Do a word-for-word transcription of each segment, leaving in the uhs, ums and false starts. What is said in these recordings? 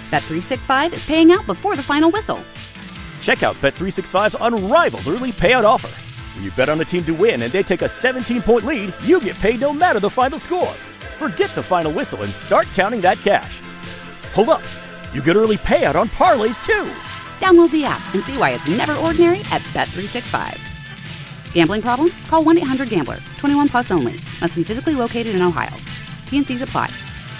Bet three sixty-five is paying out before the final whistle. Check out Bet three sixty-five's unrivaled early payout offer. When you bet on a team to win and they take a seventeen-point lead, you get paid no matter the final score. Forget the final whistle and start counting that cash. Hold up. You get early payout on parlays, too. Download the app and see why it's never ordinary at Bet three sixty-five. Gambling problem? Call one eight hundred gambler. twenty-one plus only. Must be physically located in Ohio. T and C's apply.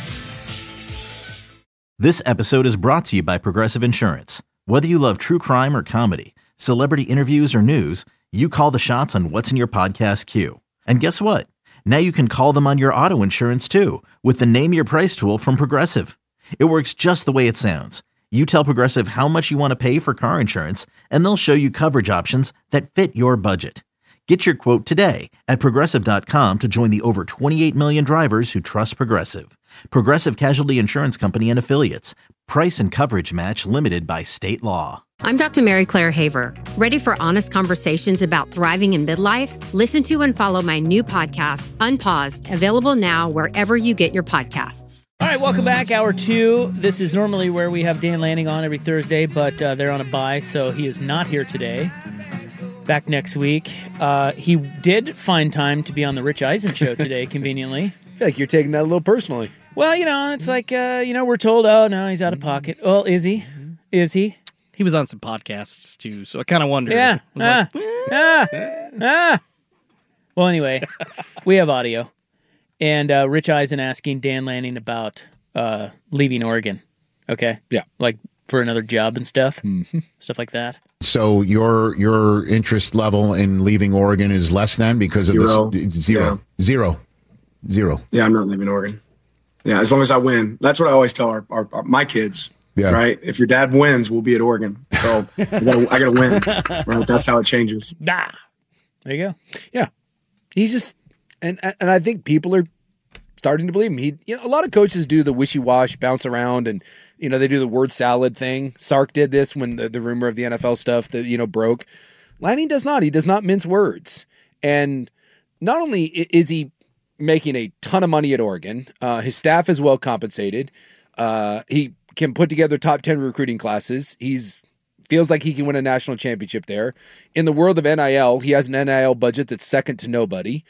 This episode is brought to you by Progressive Insurance. Whether you love true crime or comedy, celebrity interviews or news, you call the shots on what's in your podcast queue. And guess what? Now you can call them on your auto insurance too with the Name Your Price tool from Progressive. It works just the way it sounds. You tell Progressive how much you want to pay for car insurance, and they'll show you coverage options that fit your budget. Get your quote today at Progressive dot com to join the over twenty-eight million drivers who trust Progressive. Progressive Casualty Insurance Company and Affiliates. Price and coverage match limited by state law. I'm Doctor Mary Claire Haver. Ready for honest conversations about thriving in midlife? Listen to and follow my new podcast, Unpaused, available now wherever you get your podcasts. All right, welcome back. Hour two. This is normally where we have Dan Lanning on every Thursday, but uh, they're on a bye, so he is not here today. Back next week. Uh, he did find time to be on the Rich Eisen show today, conveniently. I feel like you're taking that a little personally. Well, you know, it's like, uh, you know, we're told, oh, no, he's out of pocket. Well, is he? Is he? He was on some podcasts, too, so I kind of wondered. Yeah. I was Ah, like, ah, ah. Well, anyway, we have audio. And uh, Rich Eisen asking Dan Lanning about uh, leaving Oregon. Okay? Yeah. Like for another job and stuff. Mm-hmm. Stuff like that. So your your interest level in leaving Oregon is less than because Zero. of this zero. Yeah. Zero. Zero. Yeah, I'm not leaving Oregon. Yeah, as long as I win. That's what I always tell our, our, our my kids. Yeah. Right? If your dad wins, we'll be at Oregon. So I gotta, I gotta win. Right? That's how it changes. Nah. There you go. Yeah. He's just, and and I think people are starting to believe him. He, you know, a lot of coaches do the wishy-wash, bounce around, and, you know, they do the word salad thing. Sark did this when the, the rumor of the N F L stuff that, you know, broke. Lanning does not. He does not mince words. And not only is he making a ton of money at Oregon, uh, his staff is well compensated. Uh, he can put together top ten recruiting classes. He's feels like he can win a national championship there. In the world of N I L, he has an N I L budget that's second to nobody.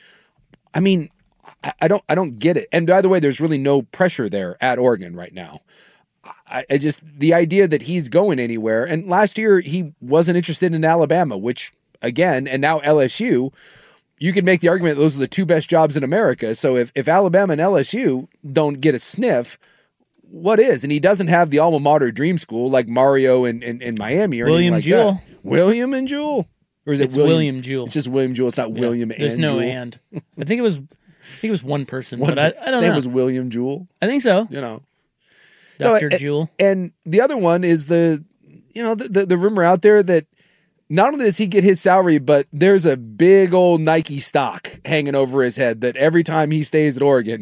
I mean, I, I don't I don't get it. And by the way, there's really no pressure there at Oregon right now. I, I just, the idea that he's going anywhere, and last year he wasn't interested in Alabama, which again, and now L S U, you could make the argument that those are the two best jobs in America. So if, if Alabama and L S U don't get a sniff, what is? And he doesn't have the alma mater dream school like Mario in, in, in Miami or William anything like Jewell. that. William and Jewell? Or is it It's William, William Jewell. It's just William Jewell. It's not Yeah. William and There's no Jewell. and. I think it was I think it was one person, One- but I, I don't his name know. was William Jewell. I think so. You know. Doctor So, Jewell. And the other one is the, you know, the, the, the rumor out there that not only does he get his salary, but there's a big old Nike stock hanging over his head that every time he stays at Oregon,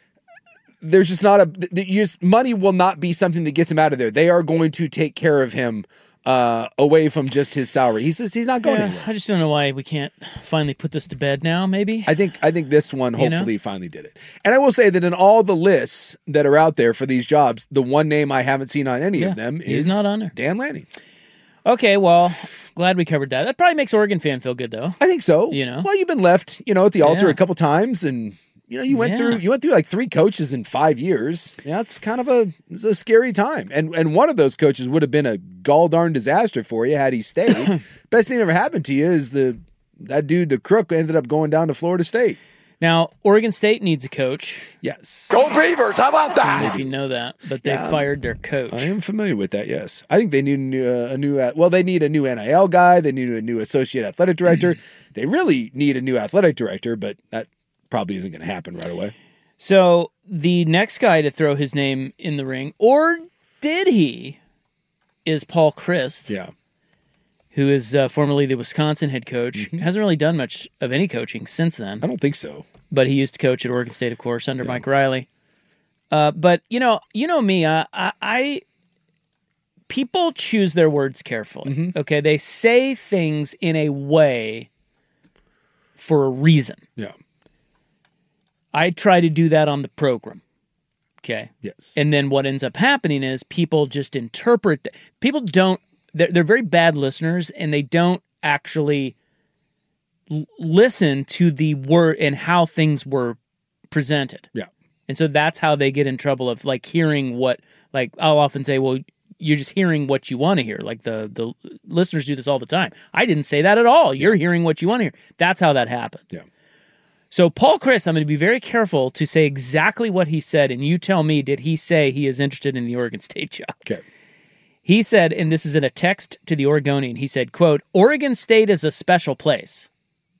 there's just not a, the, you just, money will not be something that gets him out of there. They are going to take care of him uh, away from just his salary. He's just, he's not going Yeah, anywhere. I just don't know why we can't finally put this to bed now, maybe. I think I think this one You know? hopefully finally did it. And I will say that in all the lists that are out there for these jobs, the one name I haven't seen on any Yeah, of them he's is not on there. Dan Lanning. Okay, well, glad we covered that. That probably makes Oregon fan feel good, though. I think so. You know? Well, you've been left, you know, at the altar Yeah. a couple times, and you know, you went Yeah. through you went through like three coaches in five years. Yeah, it's kind of a it's a scary time. And and one of those coaches would have been a gall darn disaster for you had he stayed. Best thing that ever happened to you is the that dude, the crook, ended up going down to Florida State. Now, Oregon State needs a coach. Yes. Go Beavers! How about I don't know if you know that, but they Yeah. fired their coach. I am familiar with that. Yes, I think they need a new, uh, a new uh, well, they need a new N I L guy. They need a new associate athletic director. They really need a new athletic director, but that probably isn't going to happen right away. So the next guy to throw his name in the ring, or did he, is Paul Chryst, Yeah. who is uh, formerly the Wisconsin head coach. Mm-hmm. Hasn't really done much of any coaching since then, I don't think so. but he used to coach at Oregon State, of course, under Mike Riley. Uh, but you know, you know me, I, I, I people choose their words carefully. Mm-hmm. Okay, they say things in a way for a reason. Yeah. I try to do that on the program. Okay. Yes. And then what ends up happening is people just interpret. th- People don't. They're, they're very bad listeners, and they don't actually l- listen to the word and how things were presented. Yeah. And so that's how they get in trouble of like hearing what. Like I'll often say, well, you're just hearing what you want to hear. Like the the listeners do this all the time. I didn't say that at all. You're hearing what you want to hear. That's how that happens. Yeah. So Paul Chryst, I'm going to be very careful to say exactly what he said, and you tell me, did he say he is interested in the Oregon State job? Okay. He said, and this is in a text to the Oregonian, he said, quote, Oregon State is a special place,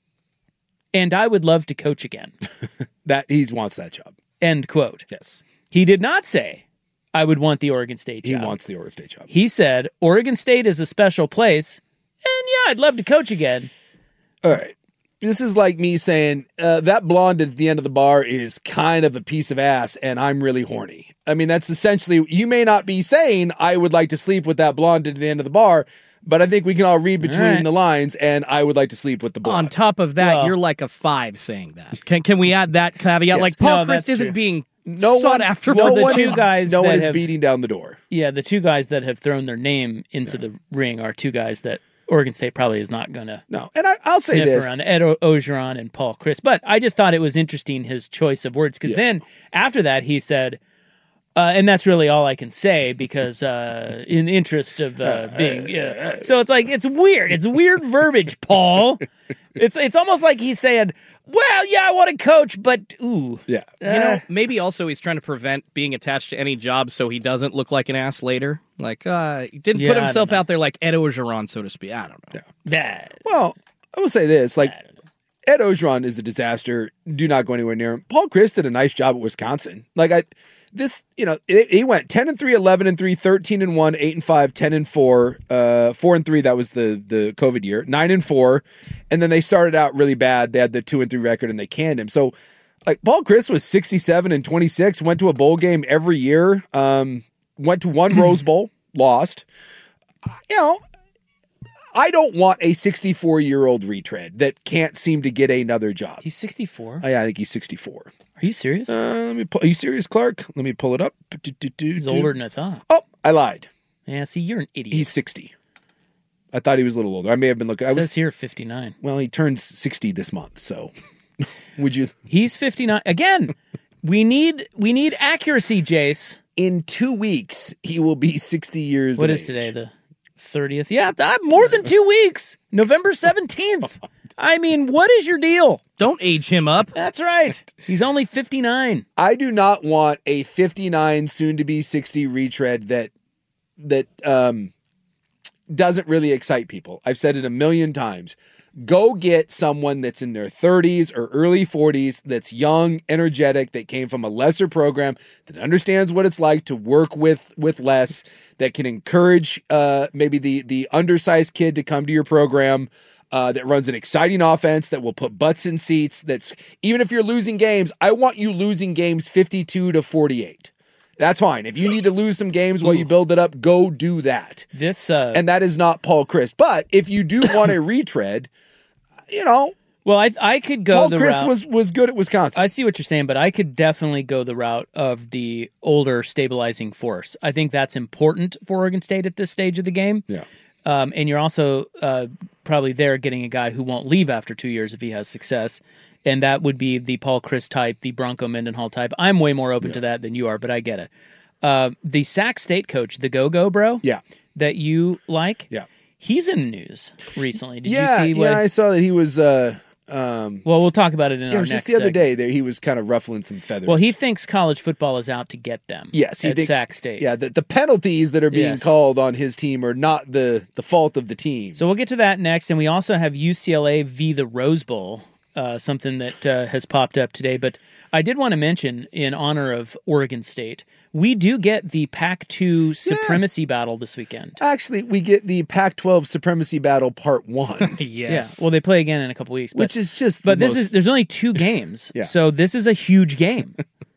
and I would love to coach again. That he wants that job. End quote. Yes. He did not say, I would want the Oregon State He job. wants the Oregon State job. He said, Oregon State is a special place, and yeah, I'd love to coach again. All right. This is like me saying uh, that blonde at the end of the bar is kind of a piece of ass and I'm really horny. I mean, that's essentially, you may not be saying I would like to sleep with that blonde at the end of the bar, but I think we can all read between All right. the lines and I would like to sleep with the blonde. On top of that, Well- you're like a five saying that. Can can we add that caveat? Yes. Like Paul No, Chryst that's isn't true. being no sought one, after no for the one two is, guys no that one is have- beating down the door. Yeah, the two guys that have thrown their name into the ring are two guys that Oregon State probably is not going to No. And I, I'll say sniff this. around. Ed O- Ogeron and Paul Chryst. But I just thought it was interesting, his choice of words, because Yeah. then after that he said, uh, and that's really all I can say because uh, in the interest of uh, being, yeah. So it's like, it's weird. It's weird verbiage, Paul. It's it's almost like he's saying, well, yeah, I want to coach, but ooh. Yeah. You know, maybe also he's trying to prevent being attached to any job so he doesn't look like an ass later. Like, uh, he didn't Yeah, put I don't himself know. out there like Ed Ogeron, so to speak. I don't know. Yeah. Nah. Well, I will say this, like Ed Ogeron is a disaster. Do not go anywhere near him. Paul Chryst did a nice job at Wisconsin. Like I, this, you know, it, he went ten and three, eleven and three, thirteen and one, eight and five, ten and four, uh, four and three. That was the, the COVID year, nine and four. And then they started out really bad. They had the two and three record and they canned him. So like Paul Chryst was sixty-seven and twenty-six, went to a bowl game every year. Um, went to one Rose Bowl, lost. You know, I don't want a sixty-four-year-old retread that can't seem to get another job. He's sixty-four. Oh, yeah, I think he's sixty-four. Are you serious? Uh, let me pull, are you serious, Clark? Let me pull it up. He's older than I thought. Oh, I lied. Yeah, see, you're an idiot. He's sixty. I thought he was a little older. I may have been looking. I It says was here fifty-nine. well. He turns sixty this month. So, would you? He's fifty-nine. Again, we need we need accuracy, Jace. In two weeks, he will be sixty years. What of is age. today? The thirtieth? Yeah, th- more than two weeks. November seventeenth. I mean, what is your deal? Don't age him up. That's right. He's only fifty-nine. I do not want a fifty-nine, soon to be sixty retread that that um doesn't really excite people. I've said it a million times. Go get someone that's in their thirties or early forties that's young, energetic, that came from a lesser program, that understands what it's like to work with with less, that can encourage uh, maybe the the undersized kid to come to your program, uh, that runs an exciting offense, that will put butts in seats. That's even if you're losing games, I want you losing games fifty-two to forty-eight. That's fine. If you need to lose some games while you build it up, go do that. This uh, And that is not Paul Chryst. But if you do want a retread, you know, well, I I could go Paul the Chryst route. was was good at Wisconsin. I see what you're saying, but I could definitely go the route of the older stabilizing force. I think that's important for Oregon State at this stage of the game. Yeah. Um, and you're also uh, probably there getting a guy who won't leave after two years if he has success. And that would be the Paul Chryst type, the Bronco Mendenhall type. I'm way more open Yeah. to that than you are, but I get it. Uh, the Sac State coach, the Go-Go bro, Yeah. that you like, Yeah. he's in the news recently. Did yeah, you see what? yeah, I saw that he was uh um Well, we'll talk about it in yeah, our it was next just the other segment. day that he was kind of ruffling some feathers. Well, he thinks college football is out to get them. Yes, he at think- Sac State. Yeah, the, the penalties that are being Yes. called on his team are not the the fault of the team. So we'll get to that next, and we also have U C L A v. the Rose Bowl, uh, something that uh, has popped up today. But I did want to mention, in honor of Oregon State, we do get the Pac two supremacy battle this weekend. Actually, we get the Pac twelve supremacy battle part one, Yes. Yeah. Well, they play again in a couple weeks, but, which is just. but the this most- is there's only two games, Yeah. so this is a huge game.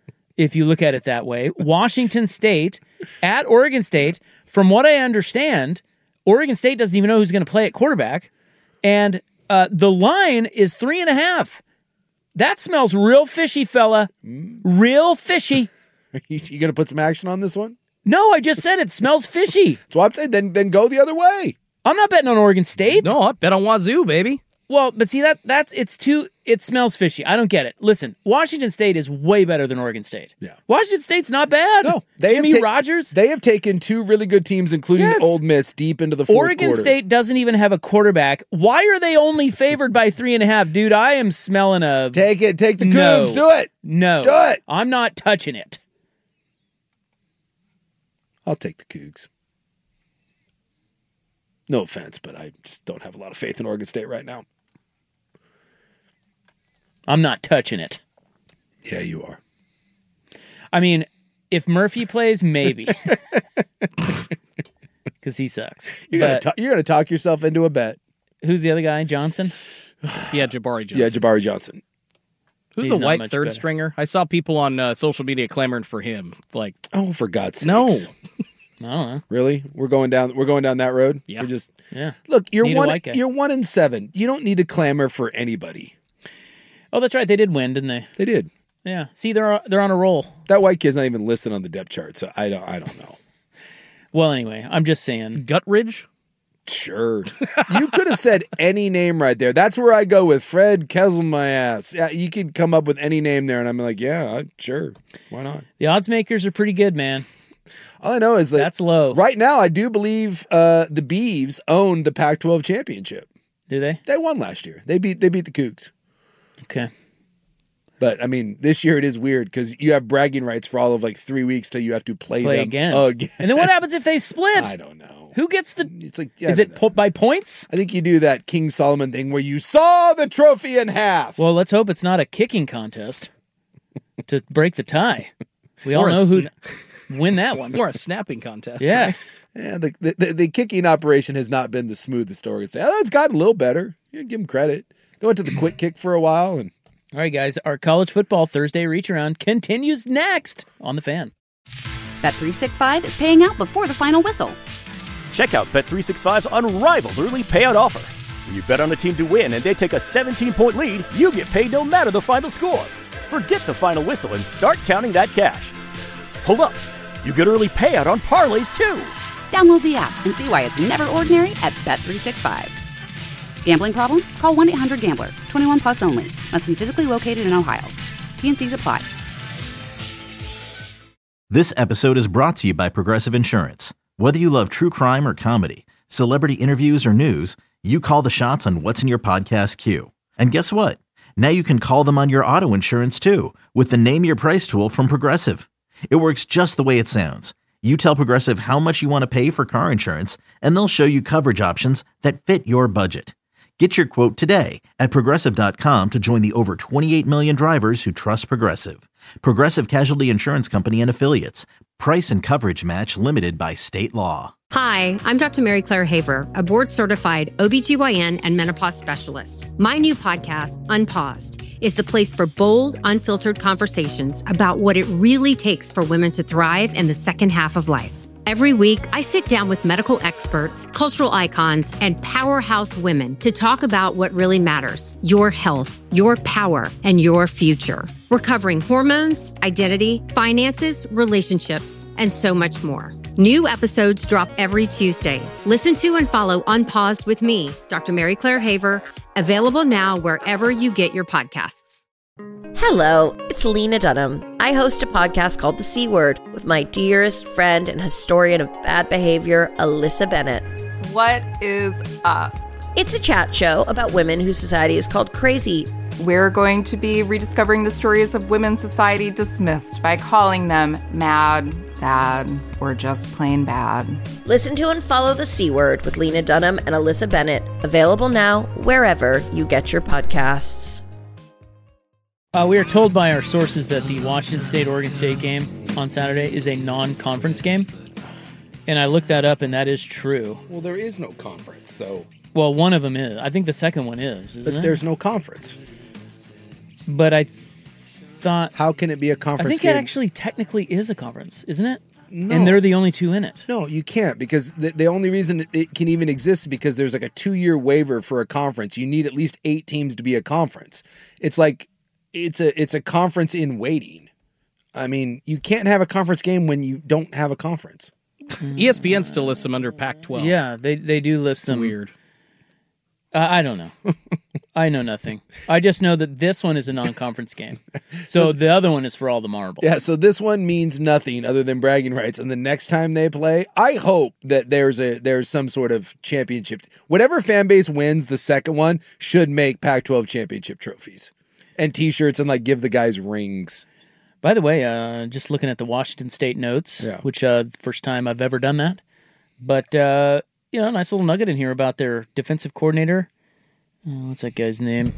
If you look at it that way, Washington State at Oregon State. From what I understand, Oregon State doesn't even know who's going to play at quarterback, and uh, the line is three and a half. That smells real fishy, fella. Real fishy. you, you going to put some action on this one? No, I just said it smells fishy. That's why I'm saying then, then go the other way. I'm not betting on Oregon State. No, I bet on Wazoo, baby. Well, but see, that that's it's too, it smells fishy. I don't get it. Listen, Washington State is way better than Oregon State. Yeah. Washington State's not bad. No, they Jimmy have ta- Rogers. They have taken two really good teams, including Yes. Ole Miss, deep into the fourth Oregon quarter. State doesn't even have a quarterback. Why are they only favored by three and a half? Dude, I am smelling a... Take it. Take the Cougs. No. Do it. No. Do it. I'm not touching it. I'll take the Cougs. No offense, but I just don't have a lot of faith in Oregon State right now. I'm not touching it. Yeah, you are. I mean, if Murphy plays, maybe. Because he sucks. You're But gonna ta- you're gonna talk yourself into a bet. who's the other guy? Johnson? Yeah, Jabari Johnson. Yeah, Jabari Johnson. Who's He's the not white much third better. stringer? I saw people on uh, social media clamoring for him. Like, Oh, for God's sakes! no. I don't know. Really? We're going down. We're going down that road. Yeah. We're just Yeah. look. You're Need a one. white guy. You're one in seven. You don't need to clamor for anybody. Oh, that's right. They did win, didn't they? They did. Yeah. See, they're they're on a roll. That white kid's not even listed on the depth chart, so I don't. I don't know. Well, anyway, I'm just saying. Gutridge? Sure. You could have said any name right there. That's where I go with Fred Kessel my ass. Yeah, you could come up with any name there, and I'm like, yeah, I- sure. Why not? The odds makers are pretty good, man. All I know is that That's low. right now, I do believe uh, the Beavs own the Pac twelve championship. Do they? They won last year. They beat they beat the Cougs. Okay. But I mean, this year it is weird because you have bragging rights for all of like three weeks till you have to play, Play them again. again. And then what happens if they split? I don't know. Who gets the... It's like Is I it don't know. po- by points? I think you do that King Solomon thing where you saw the trophy in half. Well, let's hope it's not a kicking contest to break the tie. We all Or a know who sna- win that one. Or a snapping contest. Yeah. right? yeah, the, the, the the kicking operation has not been the smoothest Oregon State. Although it's gotten a little better. You give them credit. They went to the quick kick for a while, and All right, guys. Our college football Thursday reach around continues next on the Fan. Bet three sixty-five is paying out before the final whistle. Check out Bet three sixty-five's unrivaled early payout offer. When you bet on a team to win and they take a seventeen-point lead, you get paid no matter the final score. Forget the final whistle and start counting that cash. Hold up. You get early payout on parlays, too. Download the app and see why it's never ordinary at Bet three sixty-five. Gambling problem? Call one eight hundred gambler. twenty-one plus only. Must be physically located in Ohio. T N Cs apply. This episode is brought to you by Progressive Insurance. Whether you love true crime or comedy, celebrity interviews or news, you call the shots on what's in your podcast queue. And guess what? Now you can call them on your auto insurance too with the Name Your Price tool from Progressive. It works just the way it sounds. You tell Progressive how much you want to pay for car insurance, and they'll show you coverage options that fit your budget. Get your quote today at Progressive dot com to join the over twenty-eight million drivers who trust Progressive. Progressive Casualty Insurance Company and Affiliates. Price and coverage match limited by state law. Hi, I'm Doctor Mary Claire Haver, a board-certified O B G Y N and menopause specialist. My new podcast, Unpaused, is the place for bold, unfiltered conversations about what it really takes for women to thrive in the second half of life. Every week, I sit down with medical experts, cultural icons, and powerhouse women to talk about what really matters: your health, your power, and your future. We're covering hormones, identity, finances, relationships, and so much more. New episodes drop every Tuesday. Listen to and follow Unpaused with me, Doctor Mary Claire Haver, available now wherever you get your podcasts. Hello, it's Lena Dunham. I host a podcast called The C Word with my dearest friend and historian of bad behavior, Alyssa Bennett. What is up? It's a chat show about women whose society is called crazy. We're going to be rediscovering the stories of women society dismissed by calling them mad, sad, or just plain bad. Listen to and follow The C Word with Lena Dunham and Alyssa Bennett. Available now wherever you get your podcasts. Uh, we are told by our sources that the Washington State-Oregon State game on Saturday is a non-conference game. And I looked that up, and that is true. well, there is no conference, so Well, one of them is. I think the second one is, isn't but it? there's no conference. But I thought... How can it be a I conference? think game? it actually technically is a conference, isn't it? No. And they're the only two in it. No, you can't, because the, the only reason it, it can even exist is because there's like a two-year waiver for a conference. You need at least eight teams to be a conference. It's like it's a it's a conference in waiting. I mean, you can't have a conference game when you don't have a conference. E S P N still lists them under Pac twelve. Yeah, they they do list them. Weird. Uh, I don't know. I know nothing. I just know that this one is a non-conference game. So, so the other one is for all the marbles. Yeah, so this one means nothing other than bragging rights. And the next time they play, I hope that there's a there's some sort of championship. Whatever fan base wins the second one should make Pac twelve championship trophies and T-shirts and like give the guys rings. By the way, uh, just looking at the Washington State notes, yeah. which uh, first time I've ever done that. But, uh, you know, nice little nugget in here about their defensive coordinator. Oh, what's that guy's name?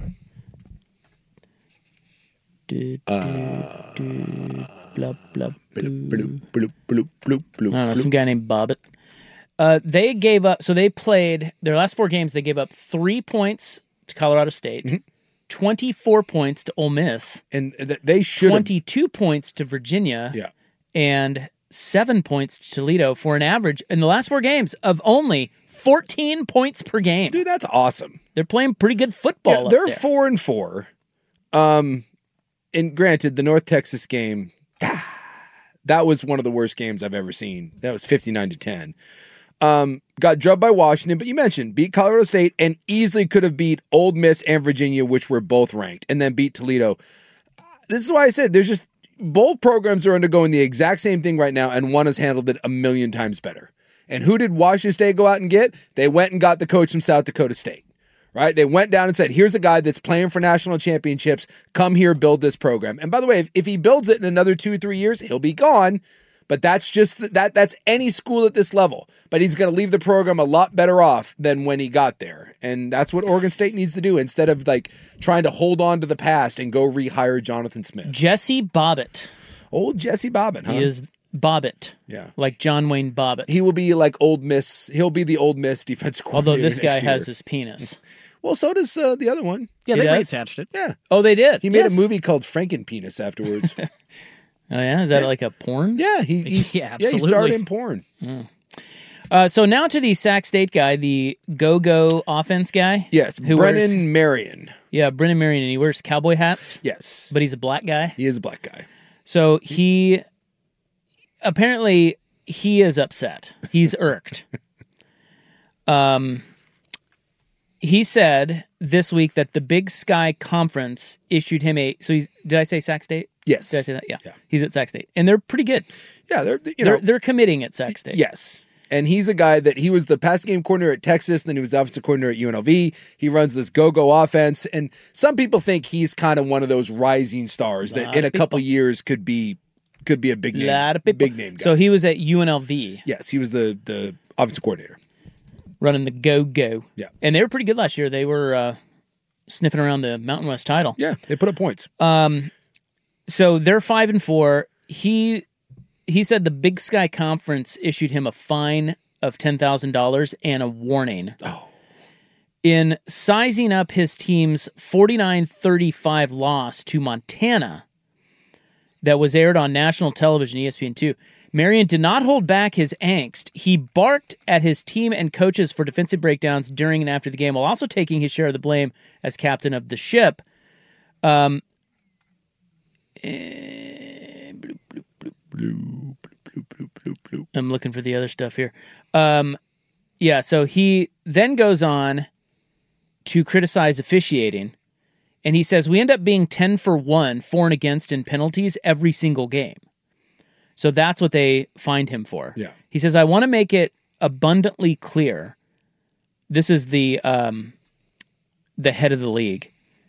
Uh, blah, blah, bloop, bloop, bloop, bloop, bloop, I don't know, some guy named Bobbitt. Uh, they gave up, so they played, their last four games, they gave up three points to Colorado State, mm-hmm. twenty-four points to Ole Miss, and they should twenty-two points to Virginia, yeah. and seven points to Toledo for an average in the last four games of only fourteen points per game. Dude, that's awesome. They're playing pretty good football. Yeah, up they're there. four and four. Um, and granted, the North Texas game, that was one of the worst games I've ever seen. That was fifty-nine to ten. Um, got drubbed by Washington, but you mentioned beat Colorado State and easily could have beat Ole Miss and Virginia, which were both ranked, and then beat Toledo. This is why I said there's just both programs are undergoing the exact same thing right now, and one has handled it a million times better. And who did Washington State go out and get? They went and got the coach from South Dakota State, right? They went down and said, here's a guy that's playing for national championships. Come here, build this program. And by the way, if, if he builds it in another two, three years, he'll be gone. But that's just that. That's any school at this level. But he's going to leave the program a lot better off than when he got there. And that's what Oregon State needs to do instead of like trying to hold on to the past and go rehire Jonathan Smith. Jesse Bobbitt. Old Jesse Bobbitt, huh? He is Bobbitt. Yeah. Like John Wayne Bobbitt. He will be like Old Miss. He'll be the Old Miss defensive coordinator. Although this guy next year. has his penis. Well, so does uh, the other one. Yeah, He they does? reattached it. Yeah. Oh, they did? He made Yes. a movie called Frankenpenis afterwards. Oh, yeah? Is that Yeah. like a porn? Yeah, he, he's, Yeah, yeah, he starred absolutely. in porn. Uh, so now to the Sac State guy, the go-go offense guy. Yes, who Brennan wears- Marion. Yeah, Brennan Marion, and he wears cowboy hats, Yes, but he's a black guy. he is a black guy. So he apparently he is upset. He's irked. Um, he said this week that the Big Sky Conference issued him a. So he's. Did I say Sac State? Yes. Did I say that? Yeah. Yeah. He's at Sac State, and they're pretty good. Yeah, they're you they're know they're committing at Sac State. yes. And he's a guy that he was the pass game coordinator at Texas, and then he was the offensive coordinator at U N L V. He runs this go-go offense, and some people think he's kind of one of those rising stars that Lot in a of couple people. years could be could be a big A name, lot of people. big name guy. So he was at U N L V yes, he was the the offensive coordinator. running the go-go. Yeah. And they were pretty good last year. They were uh, sniffing around the Mountain West title. Yeah, they put up points. Um, so they're five and four. He he said the Big Sky Conference issued him a fine of ten thousand dollars and a warning. Oh. In sizing up his team's forty-nine thirty-five loss to Montana that was aired on national television, E S P N two, Marion did not hold back his angst. He barked at his team and coaches for defensive breakdowns during and after the game, while also taking his share of the blame as captain of the ship. Um, eh, bloop, bloop, bloop, bloop, bloop, bloop, bloop, bloop. I'm looking for the other stuff here. Um, yeah, so he then goes on to criticize officiating, and he says, we end up being ten for one, for and against in penalties every single game. So that's what they find him for. Yeah. He says, I want to make it abundantly clear. This is the um, the head of the league.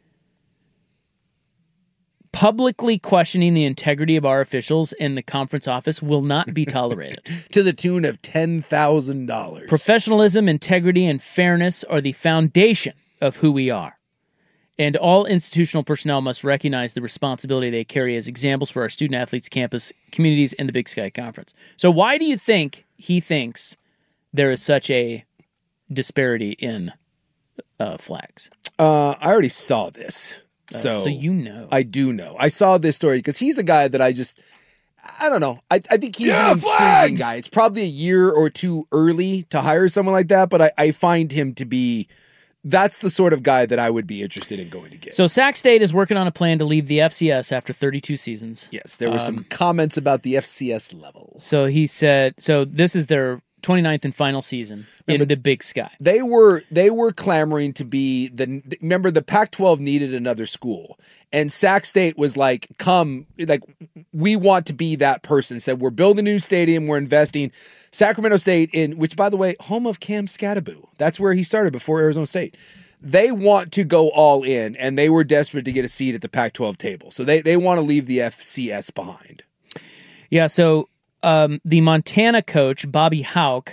Publicly questioning the integrity of our officials in the conference office will not be tolerated. To the tune of ten thousand dollars. Professionalism, integrity, and fairness are the foundation of who we are. And all institutional personnel must recognize the responsibility they carry as examples for our student athletes, campus, communities, and the Big Sky Conference. So why do you think he thinks there is such a disparity in uh, flags? Uh, I already saw this. Uh, So, so you know. I do know. I saw this story because he's a guy that I just, I don't know. I, I think he's Yeah, an intriguing flags! guy. It's probably a year or two early to hire someone like that, but I, I find him to be that's the sort of guy that I would be interested in going to get. So Sac State is working on a plan to leave the F C S after thirty-two seasons. Yes, there were some Um, comments about the F C S level. So he said, so this is their twenty-ninth and final season in Remember, the Big Sky. They were they were clamoring to be the remember the Pac twelve needed another school, and Sac State was like, come, like we want to be that person. Said we're building a new stadium, we're investing. Sacramento State, in which by the way, home of Cam Scattaboo, that's where he started before Arizona State. They want to go all in, and they were desperate to get a seat at the Pac twelve table, so they they want to leave the F C S behind. Yeah. So um, the Montana coach Bobby Hauck.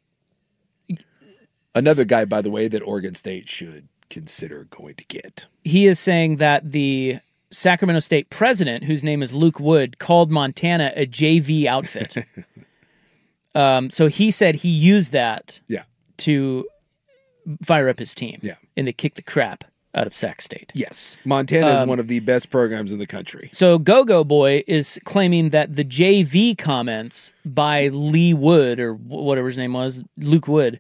Another guy, by the way, that Oregon State should consider going to get. He is saying that the Sacramento State president, whose name is Luke Wood, called Montana a J V outfit. um, so he said he used that yeah. to fire up his team. Yeah. And they kicked the crap out of Sac State. Yes. Montana is Um, one of the best programs in the country. So Go-Go Boy is claiming that the J V comments by Lee Wood, or whatever his name was, Luke Wood,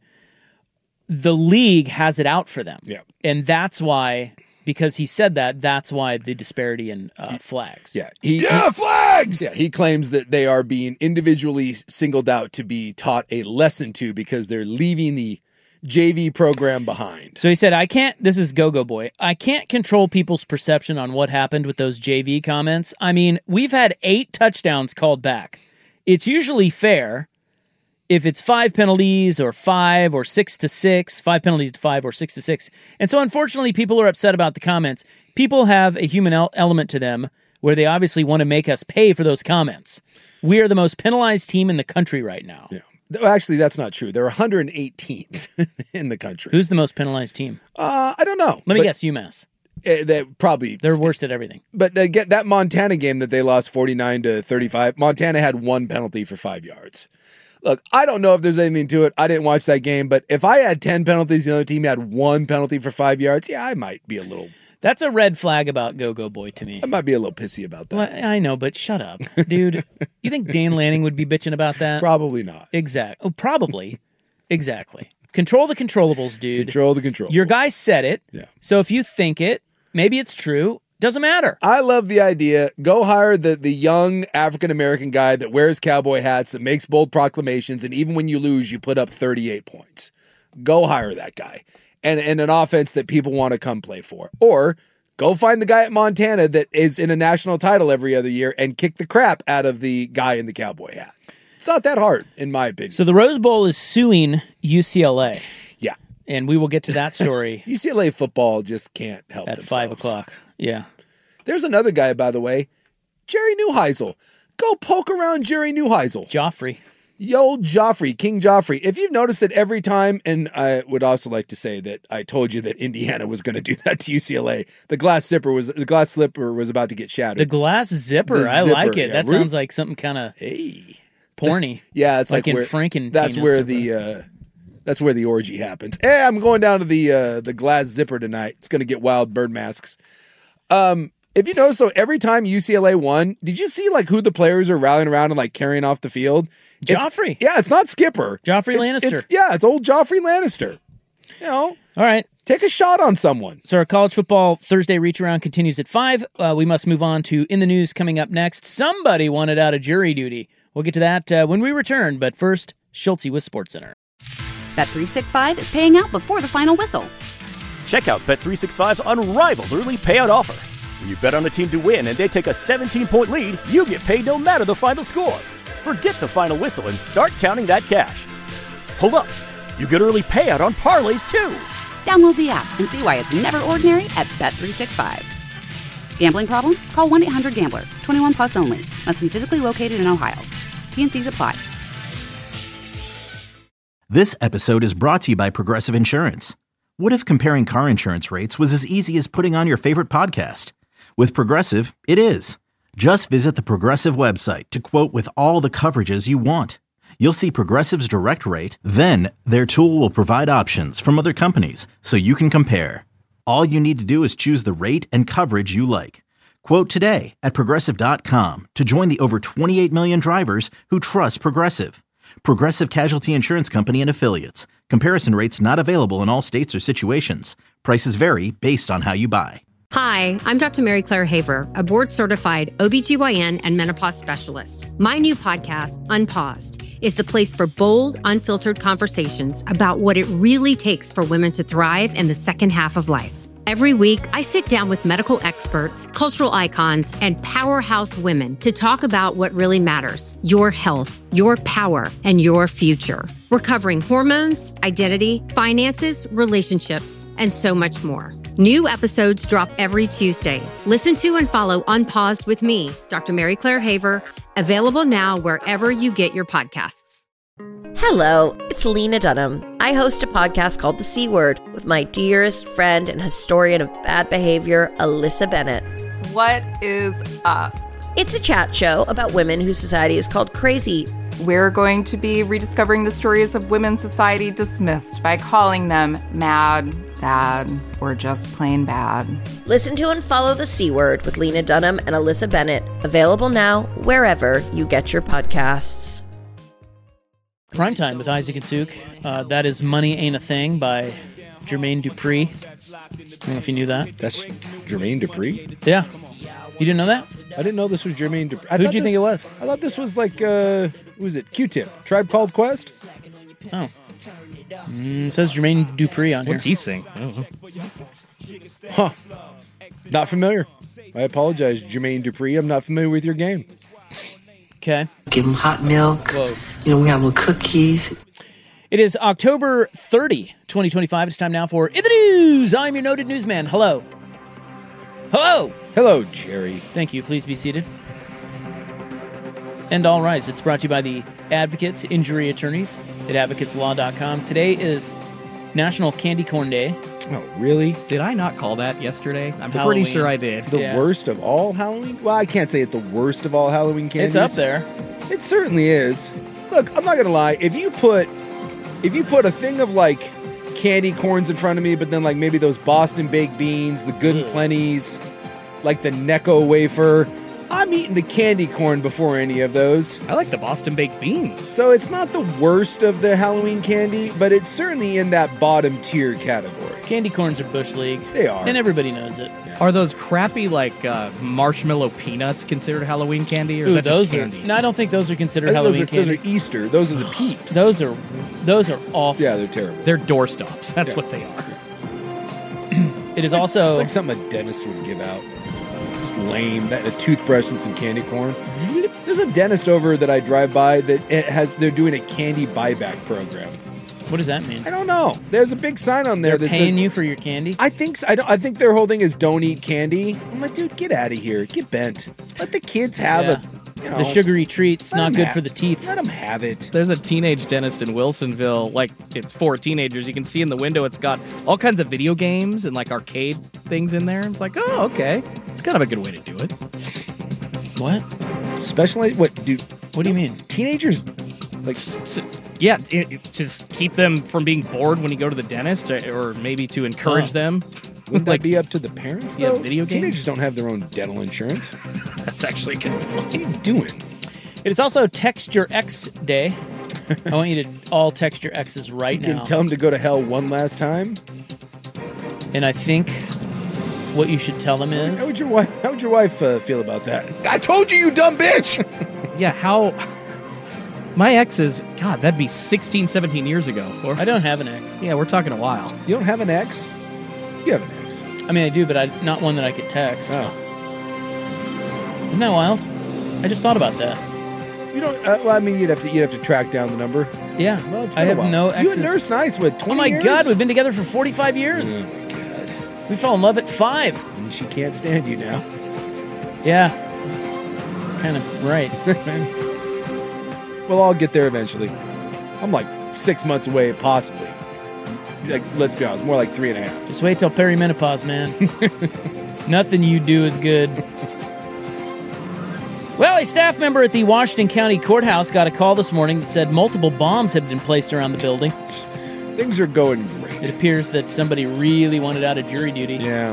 the league has it out for them. Yeah. And that's why, because he said that, that's why the disparity in uh, flags. Yeah. He, Yeah, he, flags! Yeah, he claims that they are being individually singled out to be taught a lesson to because they're leaving the J V program behind. So he said, I can't, this is Go-Go Boy, I can't control people's perception on what happened with those J V comments. I mean, we've had eight touchdowns called back. It's usually fair if it's five penalties or five or six to six, five penalties to five or six to six. And so unfortunately, people are upset about the comments. People have a human el- element to them where they obviously want to make us pay for those comments. We are the most penalized team in the country right now. Yeah. Actually, that's not true. They're one hundred eighteenth in the country. Who's the most penalized team? Uh, I don't know. Let me But, guess, UMass. uh, that probably They're worst at everything. But uh, get that Montana game that they lost forty-nine to thirty-five. Montana had one penalty for five yards. Look, I don't know if there's anything to it. I didn't watch that game, but if I had ten penalties, the other team had one penalty for five yards, yeah, I might be a little. That's a red flag about Go-Go Boy to me. I might be a little pissy about that. Well, I know, but shut up, dude. You think Dan Lanning would be bitching about that? Probably not. Exactly. Oh, probably. Exactly. Control the controllables, dude. Control the controllables. Your guy said it. Yeah. So if you think it, maybe it's true. Doesn't matter. I love the idea. Go hire the, the young African-American guy that wears cowboy hats, that makes bold proclamations, and even when you lose, you put up thirty-eight points. Go hire that guy. And, and an offense that people want to come play for. Or go find the guy at Montana that is in a national title every other year and kick the crap out of the guy in the cowboy hat. It's not that hard, in my opinion. So the Rose Bowl is suing U C L A. Yeah. And we will get to that story U C L A football just can't help at themselves. five o'clock. Yeah. There's another guy, by the way, Jerry Neuheisel. Go poke around Jerry Neuheisel. Joffrey. Yo, Joffrey, King Joffrey. If you've noticed that every time, and I would also like to say that I told you that Indiana was going to do that to U C L A. The glass zipper was the glass slipper was about to get shattered. The glass zipper. The I zipper, like it. yeah. That We're- sounds like something kind of hey porny. Yeah, it's like, like, in where, Franken. That's where the uh, that's where the orgy happens. Hey, I'm going down to the uh, the glass zipper tonight. It's going to get wild bird masks. Um. If you notice, though, every time U C L A won, did you see like who the players are rallying around and like carrying off the field? It's- Joffrey. Yeah, it's not Skipper. Joffrey It's- Lannister. it's- yeah, it's old Joffrey Lannister. You know, All right. take a shot on someone. So our college football Thursday reach around continues at five. Uh, we must move on to In the News coming up next. Somebody wanted out of jury duty. We'll get to that uh, when we return. But first, Schultze with SportsCenter. Bet three sixty-five is paying out before the final whistle. Check out Bet three sixty-five's unrivaled early payout offer. When you bet on a team to win and they take a seventeen-point lead, you get paid no matter the final score. Forget the final whistle and start counting that cash. Hold up. You get early payout on parlays, too. Download the app and see why it's never ordinary at Bet three sixty-five. Gambling problem? Call one eight hundred gambler. twenty-one plus only. Must be physically located in Ohio. T N Cs apply. This episode is brought to you by Progressive Insurance. What if comparing car insurance rates was as easy as putting on your favorite podcast? With Progressive, it is. Just visit the Progressive website to quote with all the coverages you want. You'll see Progressive's direct rate, then their tool will provide options from other companies so you can compare. All you need to do is choose the rate and coverage you like. Quote today at Progressive dot com to join the over twenty-eight million drivers who trust Progressive. Progressive Casualty Insurance Company and Affiliates. Comparison rates not available in all states or situations. Prices vary based on how you buy. Hi, I'm Doctor Mary Claire Haver, a board-certified O B G Y N and menopause specialist. My new podcast, Unpaused, is the place for bold, unfiltered conversations about what it really takes for women to thrive in the second half of life. Every week, I sit down with medical experts, cultural icons, and powerhouse women to talk about what really matters: your health, your power, and your future. We're covering hormones, identity, finances, relationships, and so much more. New episodes drop every Tuesday. Listen to and follow Unpaused with me, Doctor Mary Claire Haver, available now wherever you get your podcasts. Hello, it's Lena Dunham. I host a podcast called The C Word with my dearest friend and historian of bad behavior, Alyssa Bennett. What is up? It's a chat show about women whose society is called crazy. We're going to be rediscovering the stories of women society dismissed by calling them mad, sad, or just plain bad. Listen to and follow The C Word with Lena Dunham and Alyssa Bennett. Available now wherever you get your podcasts. Primetime with Isaac and Suk. Uh, that is Money Ain't a Thing by Jermaine Dupri. I don't know if you knew that. That's Jermaine Dupri? Yeah. You didn't know that? I didn't know this was Jermaine Dupri. I Who'd thought you this, think it was? I thought this was like, uh, who was it? Q-Tip. Tribe Called Quest? Oh. Mm, it says Jermaine Dupri on What's here. he sing? Huh. Not familiar. I apologize, Jermaine Dupri. I'm not familiar with your game. Okay. Give them hot milk. Whoa. You know, we have little cookies. It is October thirtieth, twenty twenty-five. It's time now for In the News. I'm your noted newsman. Hello. Hello. Hello, Jerry. Thank you. Please be seated. And all rise. It's brought to you by the Advocates Injury Attorneys at advocates law dot com. Today is National Candy Corn Day. Oh, really? Did I not call that yesterday? I'm Halloween. pretty sure I did. The Yeah. worst of all Halloween? Well, I can't say it's the worst of all Halloween candies. It's up there. It certainly is. Look, I'm not gonna lie. If you put, if you put a thing of like candy corns in front of me, but then like maybe those Boston baked beans, the Good and Plenties, like the Necco wafer, I'm eating the candy corn before any of those. I like the Boston baked beans. So it's not the worst of the Halloween candy, but it's certainly in that bottom tier category. Candy corns are Bush League. They are. And everybody knows it. Are those crappy like uh, marshmallow peanuts considered Halloween candy, or is Ooh, that those just are, candy? no, I don't think those are considered Those Halloween are, candy. those are Easter. Those are the Peeps. Those are those are awful. Yeah, they're terrible. They're doorstops. That's Yeah. what they are. It is also It's like something a dentist would give out. Just lame. That a toothbrush and some candy corn. There's a dentist over that I drive by that it has. They're doing a candy buyback program. what does that mean? I don't know. There's a big sign on there They're that paying says. you for your candy? I think so. I don't. I think their whole thing is don't eat candy. I'm like, dude, get out of here. Get bent. Let the kids have Yeah. a. You know, The sugary treats, let not 'em good ha- for the teeth. Let them have it. There's a teenage dentist in Wilsonville. Like, it's for teenagers. You can see in the window it's got all kinds of video games and like arcade things in there. It's like, oh, okay. It's kind of a good way to do it. What? Specialized. What, dude? What do you mean? Teenagers, like. So, yeah, it, it- just keep them from being bored when you go to the dentist, or, or maybe to encourage Oh. them. Wouldn't that be up to the parents, Yeah, though? video games? Teenagers don't have their own dental insurance. That's actually a good point. What are you doing? It is also Text Your Ex Day. I want you to all text your exes right You now. can tell them to go to hell one last time. And I think what you should tell them How is would your wife? How would your wife uh, feel about that? I told you, you dumb bitch. Yeah, how... My ex is... God, that'd be sixteen, seventeen years ago. Or, I don't have an ex. yeah, we're talking a while. You don't have an ex? You have an ex. I mean, I do, but I not one that I could text. Oh, Isn't that wild? I just thought about that. you don't. Uh, well, I mean, you'd have to. You'd have to track down the number. Yeah. Well, it's I been a have while. no You exes. and Nurse Nice with twenty Oh my years? God, we've been together for forty-five years. Oh my God. We fell in love at five. And she can't stand you now. Yeah. Kind of right. Well, I'll get there eventually. I'm like six months away, possibly. Like, let's be honest, more like three and a half. Just wait till perimenopause, man. Nothing you do is good. Well, a staff member at the Washington County Courthouse got a call this morning that said multiple bombs had been placed around the building. Things are going great. It appears that somebody really wanted out of jury duty. Yeah.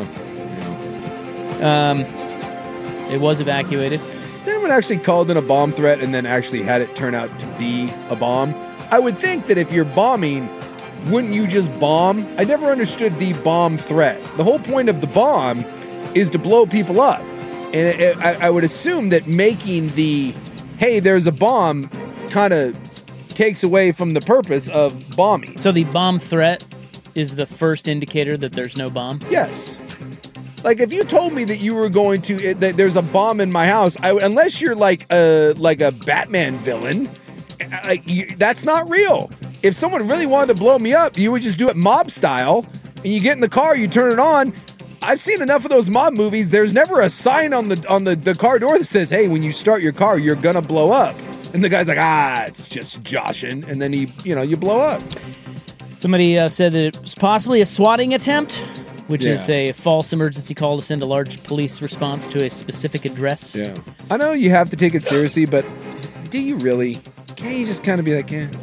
Um, it was evacuated. Has anyone actually called in a bomb threat and then actually had it turn out to be a bomb. I would think that if you're bombing, wouldn't you just bomb? I never understood the bomb threat. The whole point of the bomb is to blow people up. And it, it, I, I would assume that making the, hey, there's a bomb, kind of takes away from the purpose of bombing. So the bomb threat is the first indicator that there's no bomb? Yes. Like if you told me that you were going to, that there's a bomb in my house, I, unless you're like a, like a Batman villain, like you, that's not real. If someone really wanted to blow me up, you would just do it mob style, and you get in the car, you turn it on. I've seen enough of those mob movies. There's never a sign on the on the, the car door that says, hey, when you start your car, you're gonna blow up. And the guy's like, ah, it's just joshing, and then he, you know, you blow up. Somebody uh, said that it was possibly a swatting attempt, which Yeah. is a false emergency call to send a large police response to a specific address. Yeah. I know you have to take it seriously, but do you really? Can't you just kind of be like, yeah?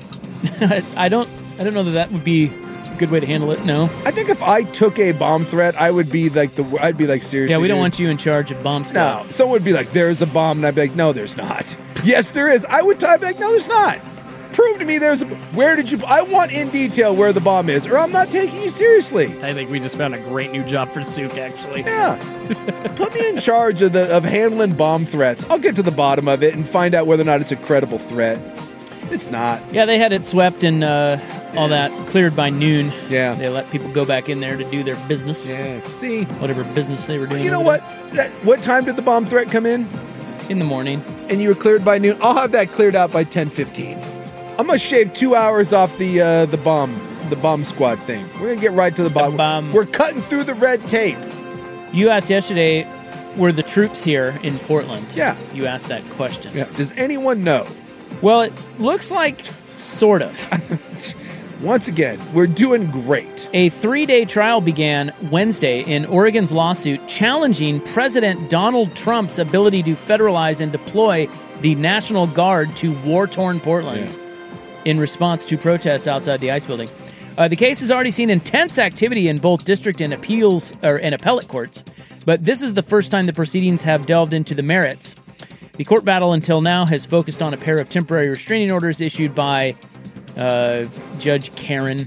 I don't I don't know that that would be a good way to handle it. No. I think if I took a bomb threat, I would be like the I'd be like, seriously. Yeah, we don't dude? want you in charge of bomb squad. No, someone would be like, there's a bomb, and I'd be like, no, there's not. Yes, there is. I would type like, no, there's not. Prove to me there's a. Where did you? I want in detail where the bomb is, or I'm not taking you seriously. I think we just found a great new job for Sook, actually. Yeah. Put me in charge of the of handling bomb threats. I'll get to the bottom of it and find out whether or not it's a credible threat. It's not. Yeah, they had it swept and uh, all that cleared by noon. Yeah. They let people go back in there to do their business. Yeah. See? Whatever business they were doing. Well, you know over what? That, what time did the bomb threat come in? In the morning. And you were cleared by noon. I'll have that cleared out by ten fifteen. I'm gonna shave two hours off the uh, the bomb the bomb squad thing. We're gonna get right to the bottom. bomb. We're cutting through the red tape. You asked yesterday, were the troops here in Portland? Yeah. You asked that question. Yeah. Does anyone know? Well, it looks like sort of. Once again, we're doing great. A three-day trial began Wednesday in Oregon's lawsuit challenging President Donald Trump's ability to federalize and deploy the National Guard to war-torn Portland in response to protests outside the ICE building. Uh, the case has already seen intense activity in both district and appeals or and appellate courts, but this is the first time the proceedings have delved into the merits. The court battle until now has focused on a pair of temporary restraining orders issued by uh, Judge Karen.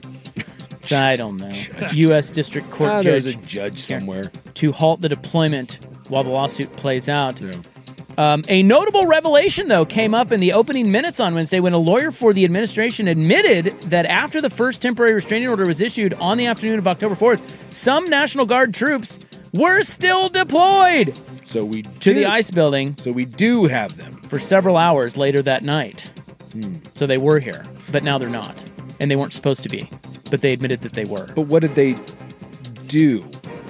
I don't know. U S District Court ah, Judge. There's a judge somewhere. To halt the deployment while the lawsuit plays out. Yeah. Um, a notable revelation, though, came up in the opening minutes on Wednesday when a lawyer for the administration admitted that after the first temporary restraining order was issued on the afternoon of October fourth, some National Guard troops were still deployed so we to do. the ICE building. So we do have them. For several hours later that night. Hmm. So they were here, but now they're not. And they weren't supposed to be. But they admitted that they were. But what did they do?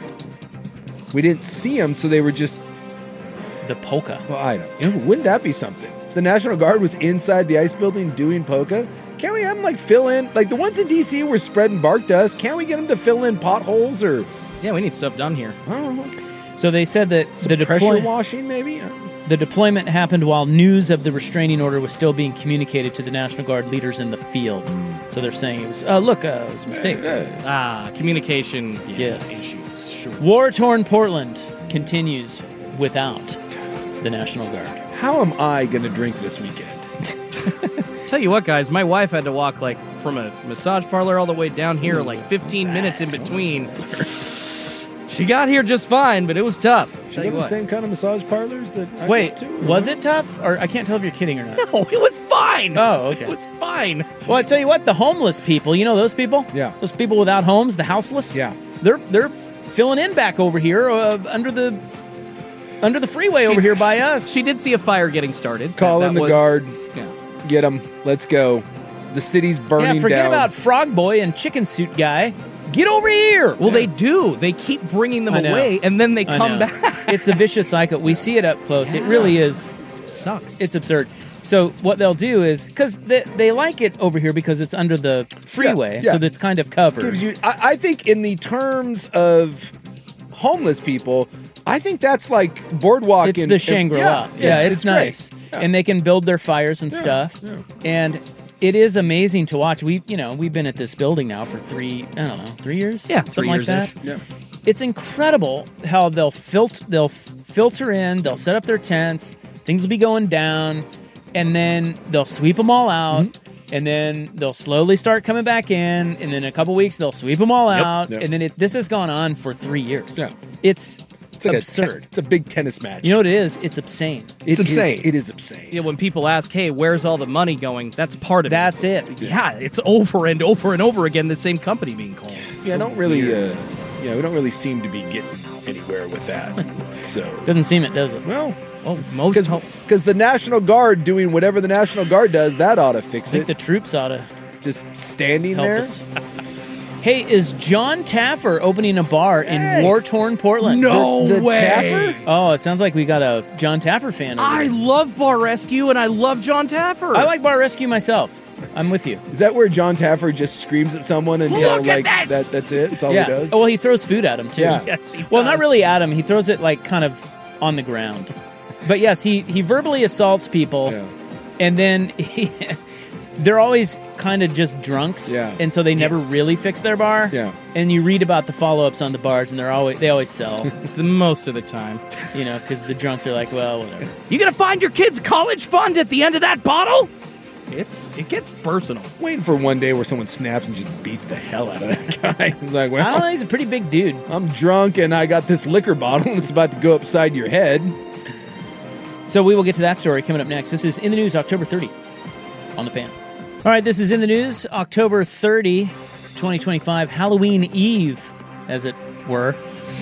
We didn't see them, so they were just... The polka. Well, I don't you know, wouldn't that be something? The National Guard was inside the ICE building doing polka. Can't we have them like fill in? Like the ones in D C were spreading bark dust. Can't we get them to fill in potholes or? Yeah, we need stuff done here. I don't know. So they said that Some the pressure deploy- washing, maybe. The deployment happened while news of the restraining order was still being communicated to the National Guard leaders in the field. So they're saying it was, uh, look, uh, it was a mistake. Ah, communication yeah, Yes. issues. Sure. War-torn Portland continues without the National Guard. How am I going to drink this weekend? Tell you what, guys, my wife had to walk like from a massage parlor all the way down here, like fifteen minutes in between. She got here just fine, but it was tough. She Tell go you to the what. same kind of massage parlors that I Wait, go to? was it tough? Or I can't tell if you're kidding or not. No, it was fine. Oh, okay. It was fine. Well, I tell you what, the homeless people, you know those people? Yeah. Those people without homes, the houseless? Yeah. They're they're filling in back over here uh, under the under the freeway over here by us. She did see a fire getting started. Call That- in that the was- guard. Yeah. Get them. Let's go. The city's burning Yeah, forget down. about Frog Boy and Chicken Suit Guy. Get over here. Well, they do. They keep bringing them I know. away, and then they I come know. back. It's a vicious cycle. We see it up close. It really is. It sucks. It's absurd. So what they'll do is, because they, they like it over here because it's under the freeway, yeah. so that's kind of covered. Gives you. I, I think in the terms of homeless people, I think that's like boardwalk. It's in- the in- Shangri-La. Yeah, it's, great. nice. Yeah. And they can build their fires and Yeah, stuff. yeah. And it is amazing to watch. We, you know, we've been at this building now for three, I don't know, three years? Yeah, Something three like years-ish. that. Yeah. It's incredible how they'll filter, they'll f- filter in, they'll set up their tents, things will be going down, and then they'll sweep them all out. Mm-hmm. And then they'll slowly start coming back in, and then in a couple weeks they'll sweep them all Yep. out, Yep. and then it, this has gone on for three years. Yeah. It's It's like absurd. A, it's a big tennis match. You know what it is? It's obscene. It's It insane. is- It is insane. Yeah, when people ask, "Hey, where's all the money going?" That's part of That's it. it. Yeah, it's over and over and over again. The same company being called. Yeah, I don't really. Uh, yeah, we don't really seem to be getting anywhere with that. So Doesn't seem it, does it? well, Oh, most because the National Guard doing whatever the National Guard does, that ought to I fix think it. the troops ought to Just standing help there. us. Hey, is John Taffer opening a bar Hey. in war-torn Portland? No The- the way. Taffer? Oh, it sounds like we got a John Taffer fan. over I there. love Bar Rescue and I love John Taffer. I like Bar Rescue myself. I'm with you. Is that where John Taffer just screams at someone until Look at like this! that? That's it. That's all yeah. he does. Oh, well, he throws food at him too. Yeah. Yes, he Well, does. not really at him. He throws it like kind of on the ground. But yes, he he verbally assaults people, Yeah. and then he, they're always kind of just drunks, Yeah. and so they never really fix their bar. Yeah. And you read about the follow-ups on the bars, and they're always they always sell, the most of the time. you know, because the drunks are like, well, whatever. You gonna find your kid's college fund at the end of that bottle? It's it gets personal. Waiting for one day where someone snaps and just beats the hell out of that guy. He's like, I don't know. well, He's a pretty big dude. I'm drunk and I got this liquor bottle and it's about to go upside your head. So we will get to that story coming up next. This is In the News, October thirtieth on the Fan. All right, this is In the News, October thirtieth, twenty twenty-five, Halloween Eve, as it were.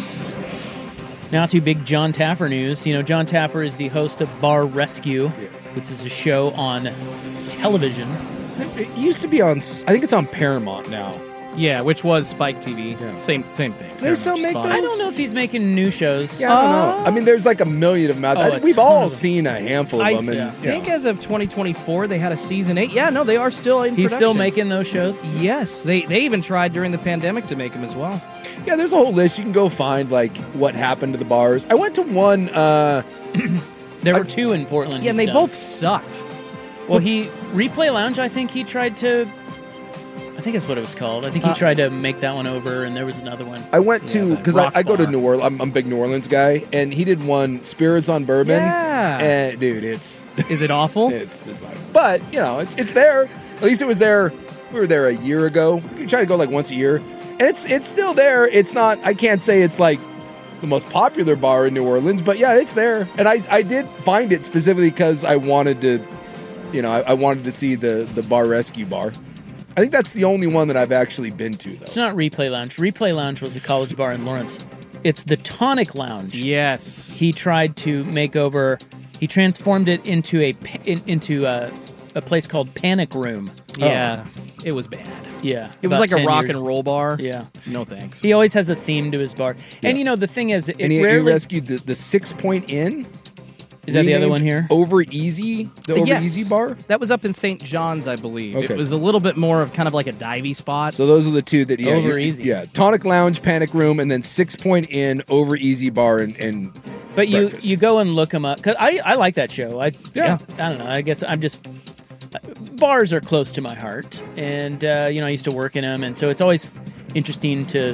Now to big John Taffer news. You know, John Taffer is the host of Bar Rescue, Yes. which is a show on television. It used to be on, I think it's on Paramount now. Yeah, which was Spike T V. Yeah. Same same thing. Do they still Very much make fun. those? I don't know if he's making new shows. Yeah, I don't know. I mean, there's like a million of them out there. Oh, I think a we've ton all of them. seen a handful of I them. And, yeah. you think know. as of twenty twenty-four, they had a season eight. Yeah, no, they are still in He's still production. making those shows. Yes, they they even tried during the pandemic to make them as well. Yeah, there's a whole list. You can go find like what happened to the bars. I went to one. Uh, There were I- two in Portland. Yeah, and he's they done. both sucked. Well, he Replay Lounge. I think he tried to. I think that's what it was called. I think he Uh, tried to make that one over, and there was another one. I went to Yeah, because Rock I, I go to Bar. New Orleans. I'm, I'm a big New Orleans guy, and he did one Spirits on Bourbon. Yeah. And dude, it's Is it awful? it's just like, but you know, it's it's there. At least it was there. We were there a year ago. We try to go like once a year, and it's it's still there. It's not. I can't say it's like the most popular bar in New Orleans, but yeah, it's there. And I I did find it specifically because I wanted to, you know, I, I wanted to see the the Bar Rescue bar. I think that's the only one that I've actually been to though. It's not Replay Lounge. Replay Lounge was a college bar in Lawrence. It's the Tonic Lounge. Yes. He tried to make over. He transformed it into a pa- in, into a, a place called Panic Room. Yeah. It was bad. Yeah, It was about like a ten rock years. and roll bar. Yeah. No thanks. He always has a theme to his bar. And you know the thing is, it And he, he rarely rescued the, the Six Point Inn. is that the other renamed one here. Over Easy, the Over Yes. Easy bar. That was up in Saint John's, I believe. Okay. It was a little bit more of kind of like a divey spot. So those are the two that yeah, Over you- Easy. Yeah, Tonic Lounge, Panic Room, and then Six Point Inn, Over Easy Bar, and, and But you breakfast. you go and look them up because I I like that show. I Yeah. I don't know. I guess I'm just bars are close to my heart, and uh, you know I used to work in them, and so it's always interesting to.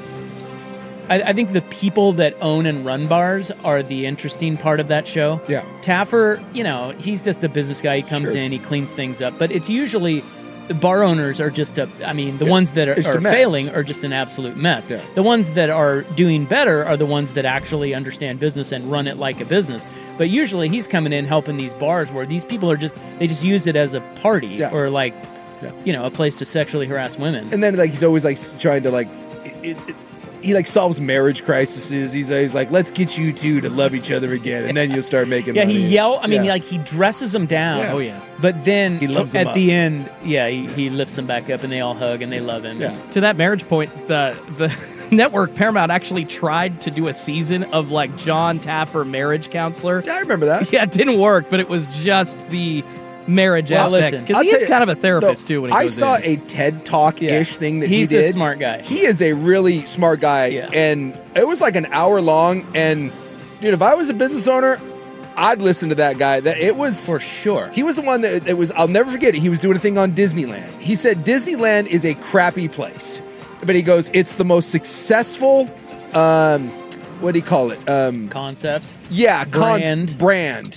I, I think the people that own and run bars are the interesting part of that show. Yeah. Taffer, you know, he's just a business guy. He comes Sure. in, he cleans things up, but it's usually. The bar owners are just a. I mean, the ones that are, it's a are mess. failing are just an absolute mess. Yeah. The ones that are doing better are the ones that actually understand business and run it like a business. But usually, he's coming in helping these bars where these people are just they just use it as a party Yeah. or like, Yeah. you know, a place to sexually harass women. and then like he's always like trying to like, it, it, he like solves marriage crises. He's always like, let's get you two to love each other again, and then you'll start making. yeah, money. he yell. I mean, Yeah. like he dresses them down. Yeah. Oh, yeah. But then He lifts at them the up. end, yeah, he, he lifts them back up and they all hug and they love him. Yeah. To that marriage point, the the network Paramount actually tried to do a season of like John Taffer marriage counselor. Yeah, I remember that. Yeah, it didn't work, but it was just the marriage Well, aspect listen, because I'll he tell is you- kind of a therapist No, too. When he I goes saw in. a TED Talk ish Yeah. thing that He's he a did. smart guy. He is a really smart guy, Yeah. and it was like an hour long. And dude, if I was a business owner, I'd listen to that guy. That it was For sure. He was the one that it was. I'll never forget it. He was doing a thing on Disneyland. He said Disneyland is a crappy place, but he goes, it's the most successful. Um, what do you call it? Um, Concept. yeah, cons- Brand. brand.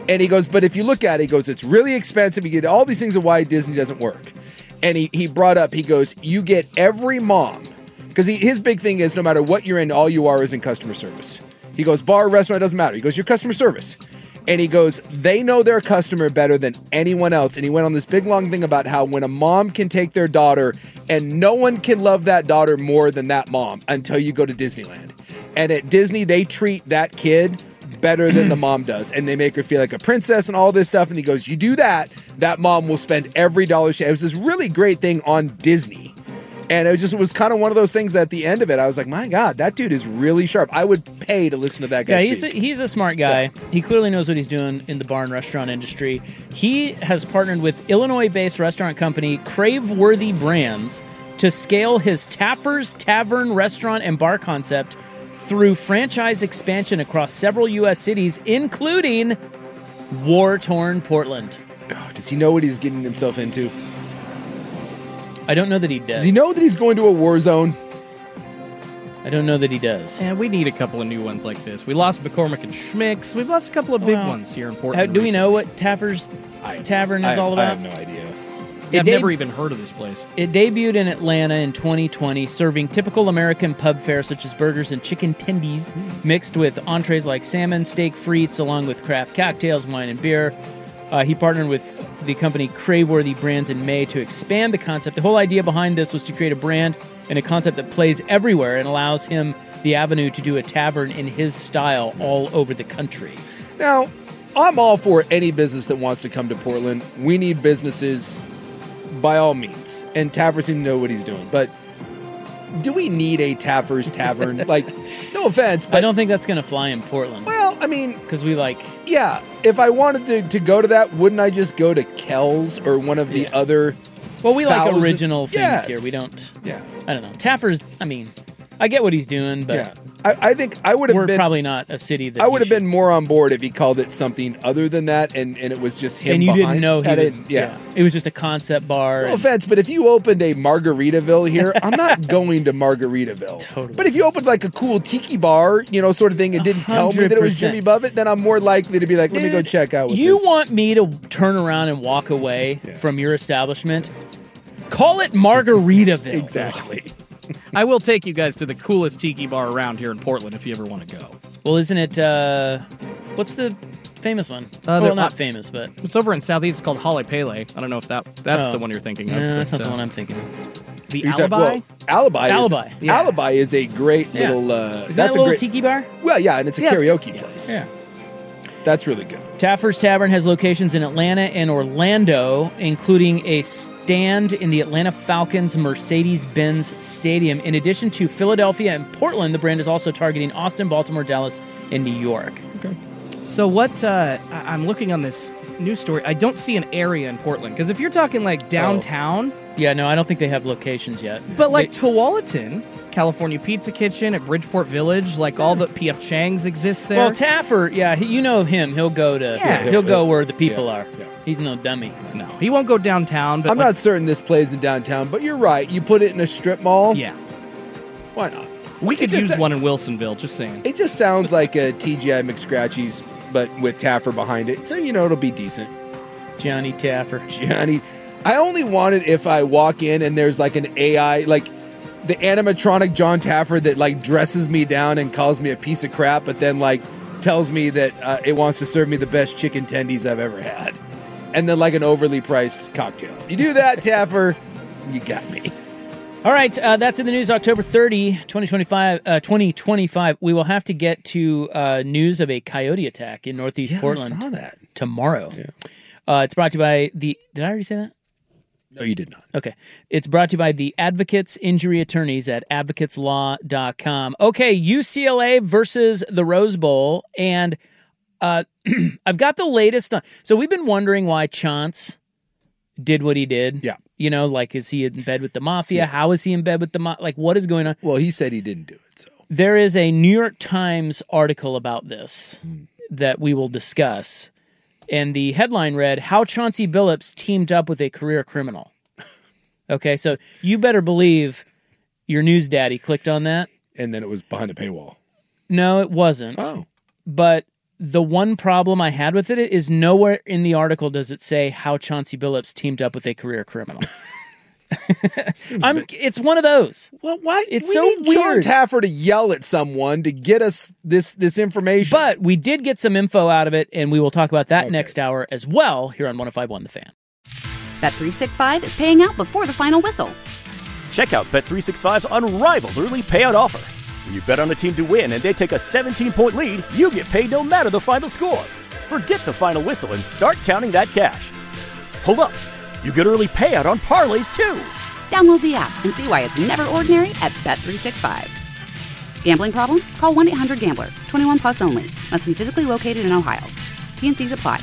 And he goes, but if you look at it, he goes, it's really expensive. You get all these things of why Disney doesn't work. And he, he brought up, he goes, you get every mom, because his big thing is no matter what you're in, all you are is in customer service. He goes, bar, restaurant, doesn't matter. He goes, your customer service. And he goes, they know their customer better than anyone else. And he went on this big long thing about how when a mom can take their daughter, and no one can love that daughter more than that mom until you go to Disneyland. And at Disney, they treat that kid better than the mom does. And they make her feel like a princess and all this stuff. And he goes, you do that, that mom will spend every dollar she has. It was this really great thing on Disney. And it just it was kind of one of those things that at the end of it, I was like, my God, that dude is really sharp. I would pay to listen to that guy Yeah, he's a, speak. he's a smart guy. Yeah. He clearly knows what he's doing in the bar and restaurant industry. He has partnered with Illinois-based restaurant company Craveworthy Brands to scale his Taffer's Tavern restaurant and bar concept through franchise expansion across several U S cities, including war-torn Portland. Oh, does he know what he's getting himself into? I don't know that he does. Does he know that he's going to a war zone? I don't know that he does. And we need a couple of new ones like this. We lost McCormick and Schmick's. We've lost a couple of big Well, ones here in How, Portland. do we recently. know what Taffer's I, Tavern is I, all I about? have no idea. Yeah, I've It never deb- even heard of this place. It debuted in Atlanta in twenty twenty, serving typical American pub fare such as burgers and chicken tendies, mixed with entrees like salmon, steak, frites, along with craft cocktails, wine, and beer. Uh, he partnered with the company Craveworthy Brands in May to expand the concept. The whole idea behind this was to create a brand and a concept that plays everywhere and allows him the avenue to do a tavern in his style all over the country. Now, I'm all for any business that wants to come to Portland. We need businesses by all means. And Taffer seems to know what he's doing. But do we need a Taffer's Tavern? Like, no offense, but I don't think that's going to fly in Portland. Well, I mean, because we like, yeah, if I wanted to, to go to that, wouldn't I just go to Kells or one of the Yeah. other? well, we like thousand- original things Yes. here. We don't, Yeah, I don't know. Taffer's, I mean, I get what he's doing, but yeah. I, I think I would have we're been. probably not a city that I he would have should- been more on board if he called it something other than that, and, and it was just him. and you behind- didn't know he I was, didn't- yeah. It was just a concept bar. No and- offense, but if you opened a Margaritaville here, I'm not going to Margaritaville. Totally. But if you opened like a cool tiki bar, you know, sort of thing, and didn't tell me that it was one hundred percent. Jimmy Buffett, then I'm more likely to be like, let me go Dude, check out what you this. want me to turn around and walk away Yeah. from your establishment? Call it Margaritaville. Exactly. I will take you guys to the coolest tiki bar around here in Portland if you ever want to go. Well, isn't it, uh, what's the famous one? Uh, well, there- not uh, famous, but. It's over in Southeast. It's called Hale Pele. I don't know if that that's Oh. the one you're thinking of. No, that's but, not the uh, one I'm thinking of. The You're talking- Alibi? well, Alibi. Alibi, Is, yeah. Alibi is a great Yeah. little. Uh, Isn't that's that a little great. tiki bar? Well, yeah, and it's a Yeah, it's- karaoke place. Yeah. That's really good. Taffer's Tavern has locations in Atlanta and Orlando, including a stand in the Atlanta Falcons Mercedes-Benz Stadium. In addition to Philadelphia and Portland, the brand is also targeting Austin, Baltimore, Dallas, and New York. Okay. So what? Uh, I- I'm looking on this news story. I don't see an area in Portland because if you're talking like downtown, Yeah, no, I don't think they have locations yet. but like They- Tualatin, California Pizza Kitchen at Bridgeport Village, like all the P F Chang's exist there. well, Taffer, yeah, he, you know him. He'll go to Yeah. he'll, go where the people yeah, are. yeah. He's no dummy. no, he won't go downtown. But I'm like- not certain this plays in downtown, but you're right. You put it in a strip mall. Yeah, Why not? we could just use sa- one in Wilsonville. Just saying. It just sounds like a T G I McScratchy's, but with Taffer behind it. So, you know, it'll be decent. Johnny Taffer. Johnny, I only want it if I walk in and there's like an A I, like the animatronic John Taffer that like dresses me down and calls me a piece of crap, but then like tells me that uh, it wants to serve me the best chicken tendies I've ever had. And then like an overly priced cocktail. You do that, Taffer, you got me. All right, uh, that's in the news. October thirtieth, twenty twenty-five. Uh, twenty twenty-five. We will have to get to uh, news of a coyote attack in Northeast Yeah, Portland I saw that. tomorrow. Yeah. Uh, it's brought to you by the. Did I already say that? No, you did not. Okay. It's brought to you by the Advocates Injury Attorneys at advocates law dot com. Okay, U C L A versus the Rose Bowl. And uh, I've got the latest on. So we've been wondering why Chance did what he did. Yeah. You know, like, is he in bed with the mafia? How is he in bed with the mafia? Like, what is going on? Well, he said he didn't do it, so. There is a New York Times article about this that we will discuss. And the headline read, How Chauncey Billups Teamed Up with a Career Criminal. Okay, so you better believe your news daddy clicked on that. And then it was behind a paywall. No, it wasn't. Oh. But the one problem I had with it is nowhere in the article does it say how Chauncey Billups teamed up with a career criminal. I'm, it's one of those. Well, why? It's we so need John weird. Taffer to yell at someone to get us this this information. But we did get some info out of it, and we will talk about that okay. next hour as well here on one oh five point one The Fan. Bet three sixty-five is paying out before the final whistle. Check out Bet three sixty-five's unrivaled early payout offer. When you bet on a team to win and they take a seventeen-point lead, you get paid no matter the final score. Forget the final whistle and start counting that cash. Hold up. You get early payout on parlays, too. Download the app and see why it's never ordinary at Bet three sixty-five. Gambling problem? Call one eight hundred gambler. twenty-one plus only. Must be physically located in Ohio. T N Cs apply.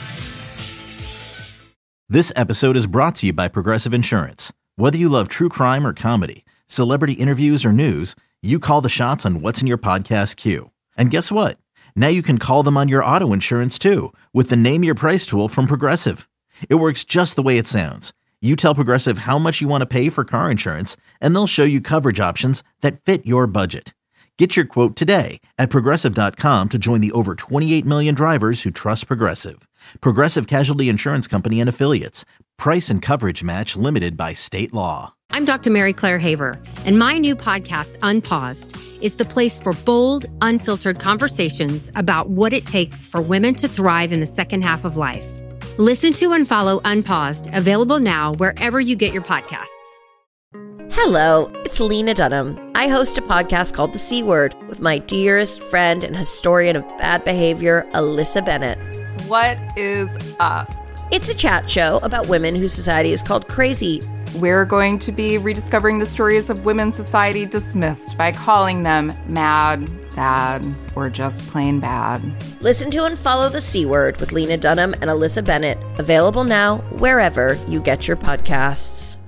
This episode is brought to you by Progressive Insurance. Whether you love true crime or comedy, celebrity interviews or news, you call the shots on what's in your podcast queue. And guess what? Now you can call them on your auto insurance, too, with the Name Your Price tool from Progressive. It works just the way it sounds. You tell Progressive how much you want to pay for car insurance, and they'll show you coverage options that fit your budget. Get your quote today at Progressive dot com to join the over twenty-eight million drivers who trust Progressive. Progressive Casualty Insurance Company and Affiliates. Price and coverage match limited by state law. I'm Doctor Mary Claire Haver, and my new podcast, Unpaused, is the place for bold, unfiltered conversations about what it takes for women to thrive in the second half of life. Listen to and follow Unpaused, available now wherever you get your podcasts. Hello, it's Lena Dunham. I host a podcast called The C Word with my dearest friend and historian of bad behavior, Alyssa Bennett. What is up? It's a chat show about women whose society is called crazy. We're going to be rediscovering the stories of women society dismissed by calling them mad, sad, or just plain bad. Listen to and follow The C Word with Lena Dunham and Alyssa Bennett. Available now wherever you get your podcasts.